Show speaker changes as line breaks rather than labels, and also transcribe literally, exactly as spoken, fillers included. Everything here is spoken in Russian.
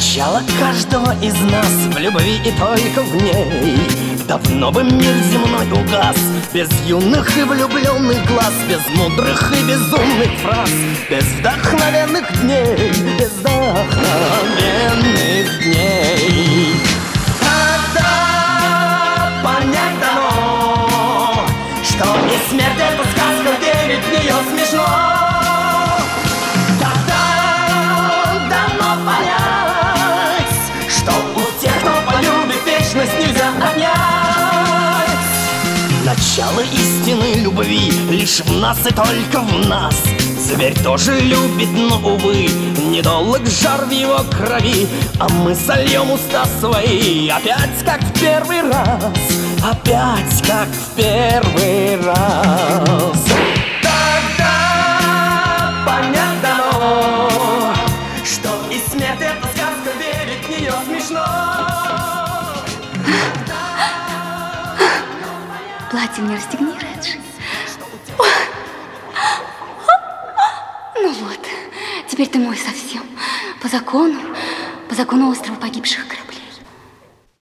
Начало каждого из нас в любви и только в ней. Давно бы мир земной угас без юных и влюбленных глаз, без мудрых и безумных фраз, без вдохновенных дней, без вдохновенных дней. Когда понять дано, что и смерть — это сказка, верить в нее смешно. Нельзя отнять. Начало истины любви лишь в нас и только в нас. Зверь тоже любит, но, увы, недолг жар в его крови. А мы сольем уста свои опять, как в первый раз. Опять, как в первый раз. Тогда понять дано, что и смерть — это сказка, верить в нее смешно.
Платье мне расстегни, Реджи. Ну вот, теперь ты мой совсем. По закону, по закону острова погибших кораблей.